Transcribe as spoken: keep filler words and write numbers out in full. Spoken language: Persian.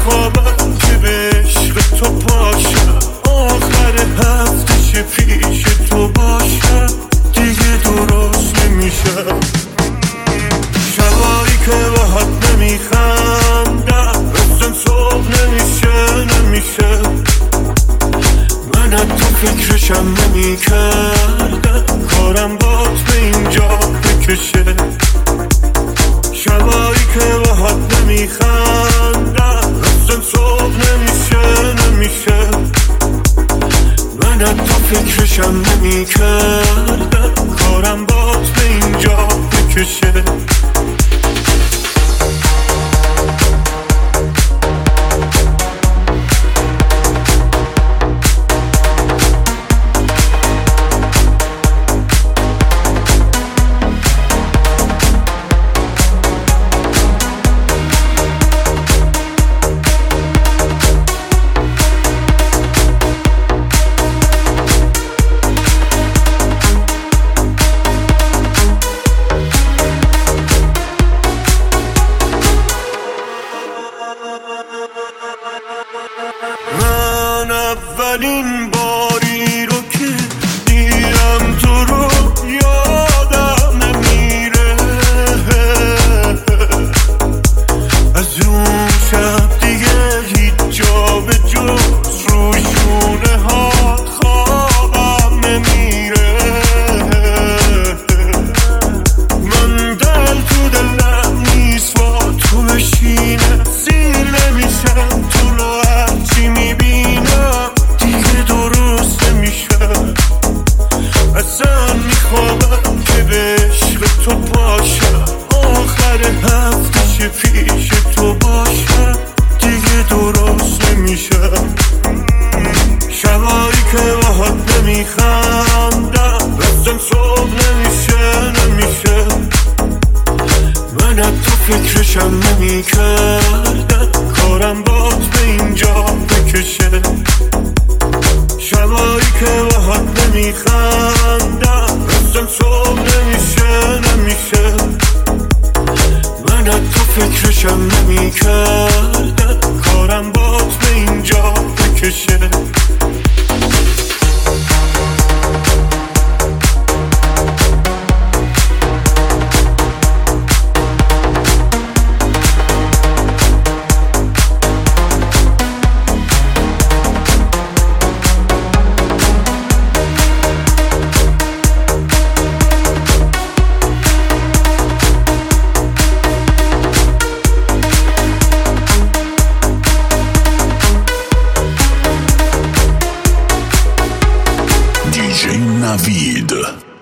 میخوابم که به عشق تو پاشم، آخر هفته شه پیش تو باشم، دیگه درست نمیشم. شبایی که باهات نمیخندم اصلا صبح نمیشه نمیشه، من از تو فکرشم نمیکردم، کارم بات به اینجا بکشه. شبایی که باهات نمیخندم اصلا صبح نمیشه نمیشه، من از تو فکرشم نمیکردم، کارم بات به اینجا بکشه. من اولین باری رو که دیدم تو رو یادم نمیره، از اون شب دیگه هیچ جا به جز روی شونه ها خوابم نمیره. من دل تو دلم نیست با تو بشینه، سیر نمیشم تو رو هرچی میبینم، دیگه درست نمیشم. اصلا میخوابم که به عشق تو پاشم، آخر هفته شه پیش تو باشم، دیگه درست نمیشم. شبایی که باهات نمیخندم اصلا صبح نمیشه نمیشه، من از تو فکرشم نمیکردم، کارم بات به اینجا بکشه. شبایی که باهات نمیخندم اصلا صبح نمیشه نمیشه، من از تو فکرشم نمیکردم، کارم بات به اینجا بکشه. دی جی نوید.